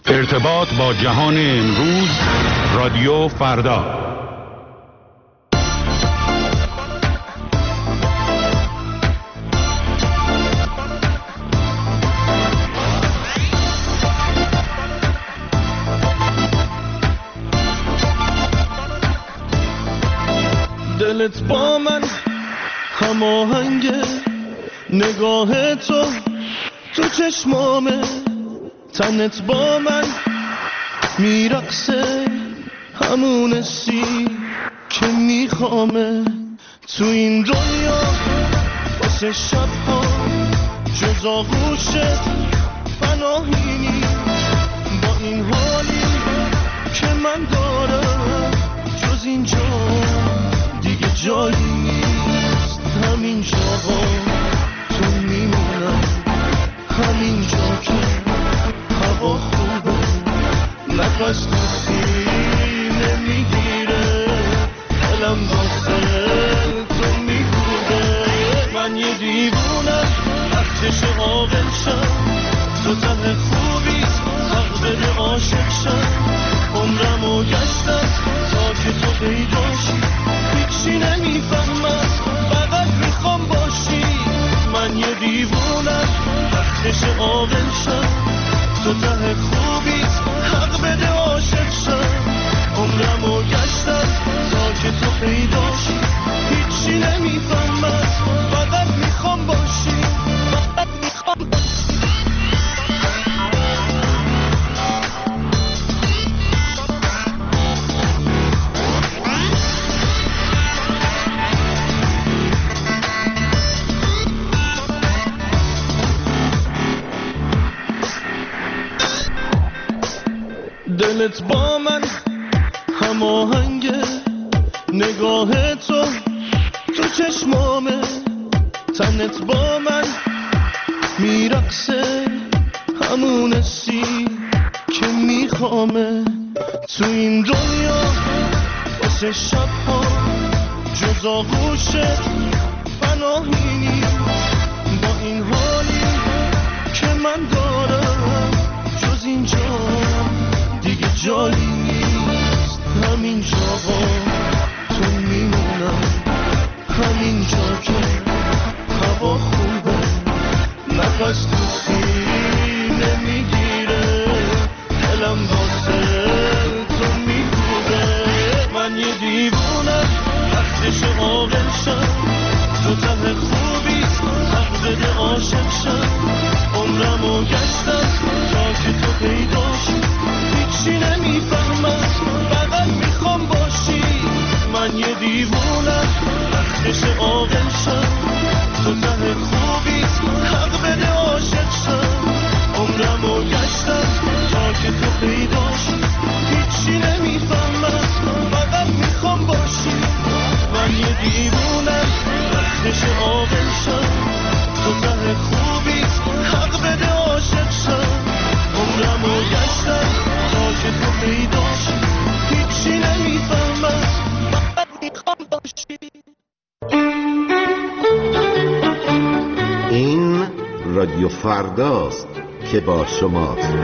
ارتباط با جهان امروز، رادیو فردا. دلت با من هماهنگه، نگاه تو چشمامه، تنت با من میرقصه، همون حسی که میخوامه. تو این دنیا واسه شبها جز آغوشت پناهی نیست. با این حالی که من دارم جز اینجا دیگه جایی نیست. همین جاها تو میمونم، همین جا که هوا خوبه، نفس تو سینه میگیره، دلم واسه تو میگوده. من یه دیوونم وقتش عاقل شم، تو ته خوبیست حق بده عاشق شم. عمرمو گشتم تا که تو پیداشی، هیچی نمیفهمم فقط میخوام باشی. من یه دیوونم وقتش عاقل شم، تو ته خوبیست حق بده عاشق شم. عمرمو گشتم تا که تو پیداشی، هیچی نمیفهمم فقط میخوام باشی، فقط میخوام باشی. دلت با من هماهنگه، نگاه تو چشمامه، تنت با من میرقصه، همون حسی که میخوامه. تو این دنیا واسه شبها جز آغوشت پناهی نیست. با این حالی که من دارم جز اینجا دیگه جایی نیست. همین جاها تو میمونم، همین جا که هوا خوبه، نفس تو سینه میگیره، دلم واسه تو میگوده. من یه دیوونم وقتش عاقل شم، تو ته خوبیست حق بده عاشق شم. عمرمو گشتم تا که تو پیداشی، هیچی نمیفهمم فقط میخوام باشی. من یه دیوونم وقتش عاقل شم، تو ته خوبیست حق بده عاشق شم. عمرمو گشتم تا که تو پیداشی، هیچی نمیفهمم فقط میخوام باشی. من یه دیوونم وقتش عاقل شم، تو ته خوبیست حق بده عاشق شم. عمرمو گشتم تا که تو پیداشی، هیچی نمیفهمم فقط میخوام باشی. این رادیو فرداست که با شماست.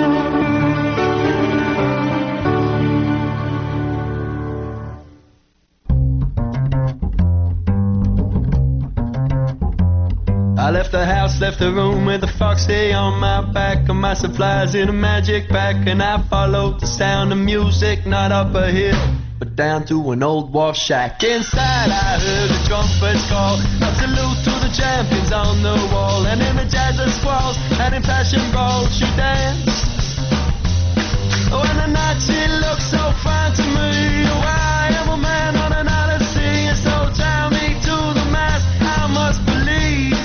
I left the house, left the room with a foxy on my back and my supplies in a magic pack, and I followed the sound of music, not up a hill but down to an old wall shack. Inside I heard the trumpets call a salute to the champions on the wall, and in the jazz of squalls and in passion brawls she danced. Oh, and the night she looked so fine to me. Oh, I am a man on an odyssey, and so tie me to the mast, I must believe.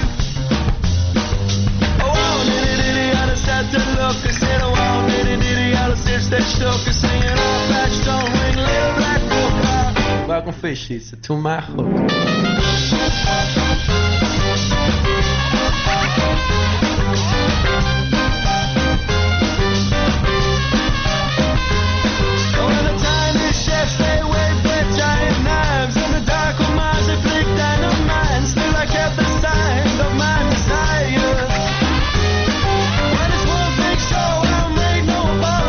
To look and said, oh, wow, diddy, all the sisters that shook and singing, oh, patch don't ring, little black book. Welcome fishies to my hook. One thing sure, I'll make no apology.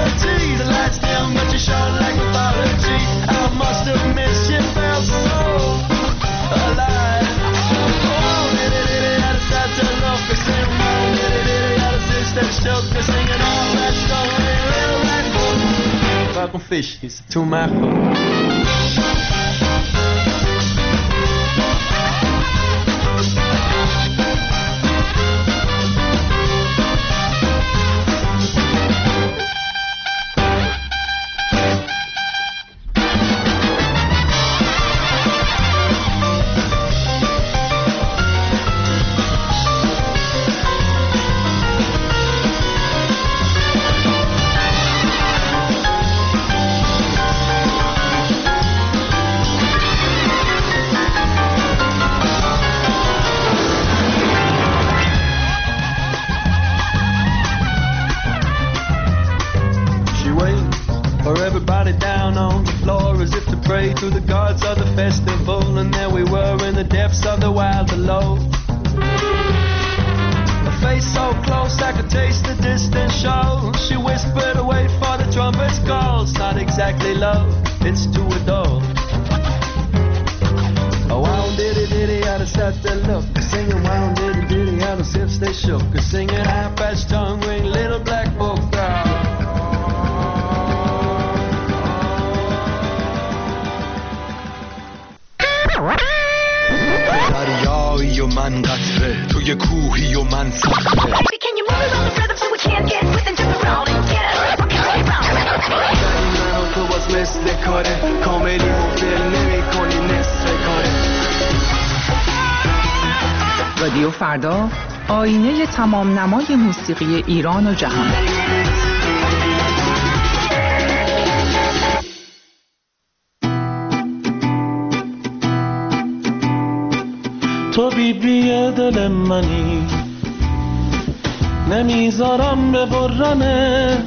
sugar, singing all that story, real black book. Fucking fish, he's a two-mile hook. To the gods of the festival, and there we were in the depths of the wild below. A face so close I could taste the distant show. She whispered, wait for the trumpet's call. It's not exactly love, it's to adore. Oh, wow, diddy diddy, how to start that look. Singing wow, diddy diddy, how the hips they shook. Singing half-patched tongue ring, little black book girl. دریایی و من قطره توی کوهی و من صخره من و تو باز مثل کاره کاملی مفل نمی کنی نصف کاره. رادیو فردا، آینه تمام نمای موسیقی ایران و جهان. تو بیبی دل منی، نمیذارم ببرنت،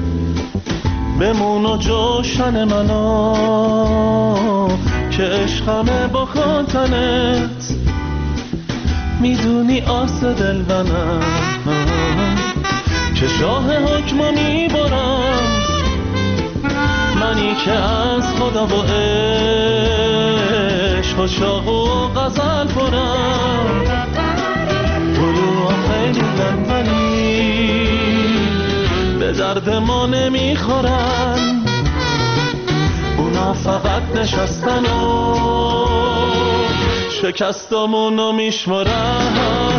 بمون و جوشن منو که عشقمه با خاطنت. میدونی آس دل منم که شاه حکمو میبرم، منی که از خدا و عشق و شاه و غزل پرم. برو خیلی منی به درد ما نمیخورن، اونا فقط نشستن و شکستمونو میشمرن.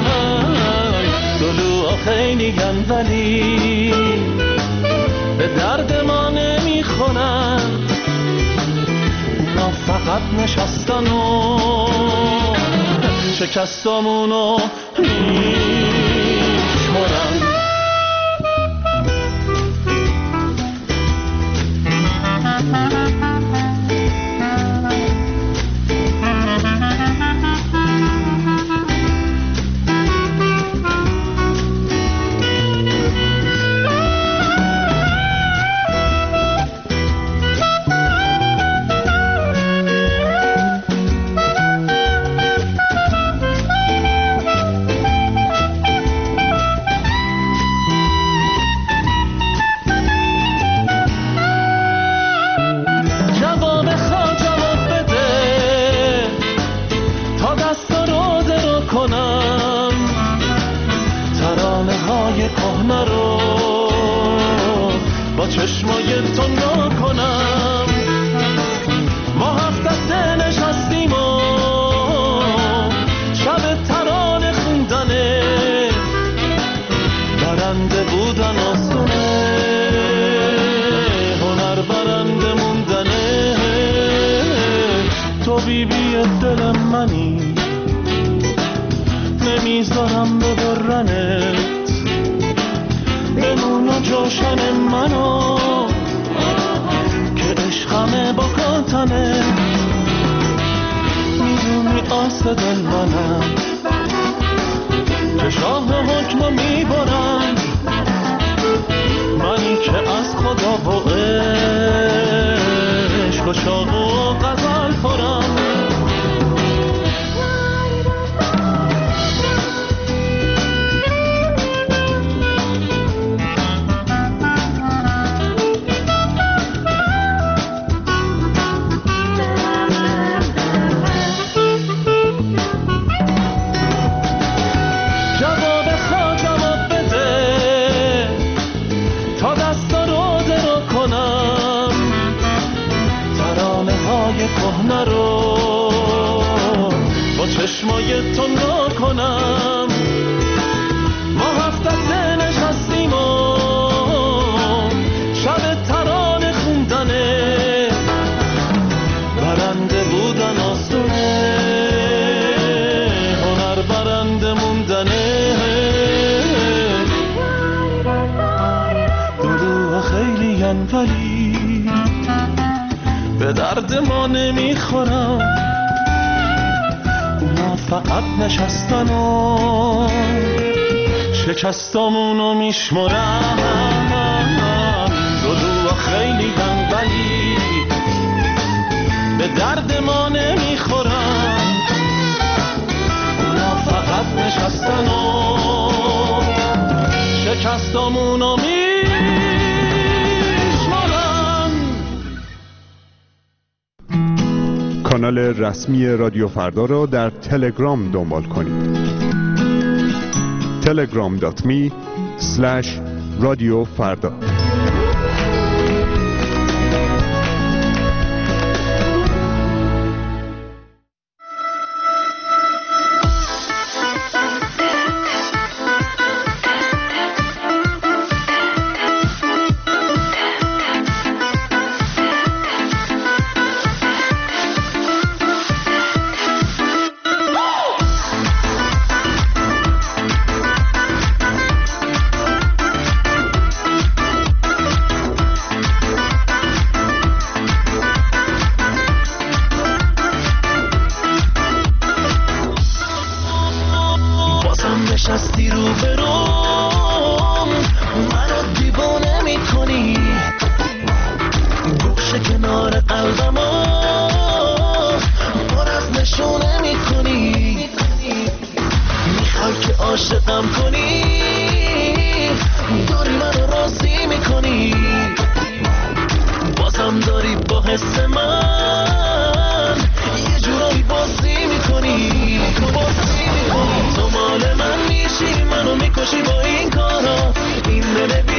دلوها خیلی ولی به درد ما نمیخورن، اونا فقط نشستن و شکستمونو میشمرن. چشمای تو نکنم ما هفت دسته نشستیم و شب ترانه خوندنه، برنده بودن آسونه، هنر برنده موندنه. تو بیبی دل منی، نمیذارم ببرنت، بمون و جوشن منو که عشقمه با کاتنه. میدونی آس دل منم که شاه حکمو میبرم، منی که از خدا و عشق و شاق و غزل خورم. نرو با چشمای تو نکنم ما هفتت نشستیم و شب ترانه خوندنه برنده بودن آسونه هنر برنده موندنه دلوها خیلی ولی به درد ما نمیخورم اونا فقط نشستن و شکستامونو میشمرم دلوها خیلی ولی به درد ما نمیخورم اونا فقط نشستن و شکستامونو کانال رسمی رادیو فردا را در تلگرام دنبال کنید. telegram.me/رادیو فردا. نشستی رو برام منو دیوانه میکنی گوشه کنار قلبمو پر از نشونه میکنی میخوای که عاشقم کنی داری منو راضی میکنی بازم داری با حس من یه جورایی بازی میکنی تو مال من میشی منو میکشی با این کارا این دل